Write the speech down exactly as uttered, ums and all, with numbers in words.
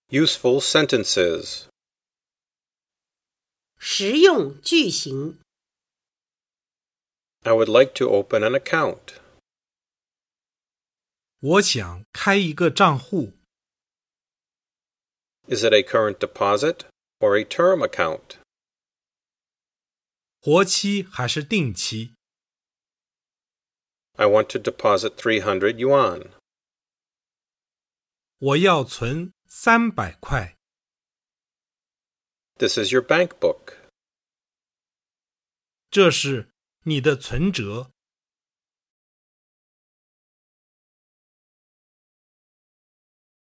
Useful sentences. 实用句型。 I would like to open an account. 我想开一个账户。 Is it a current deposit or a term account? 活期还是定期？ I want to deposit three hundred yuan. 我要存三百块。 This is your bank book. 这是你的存折。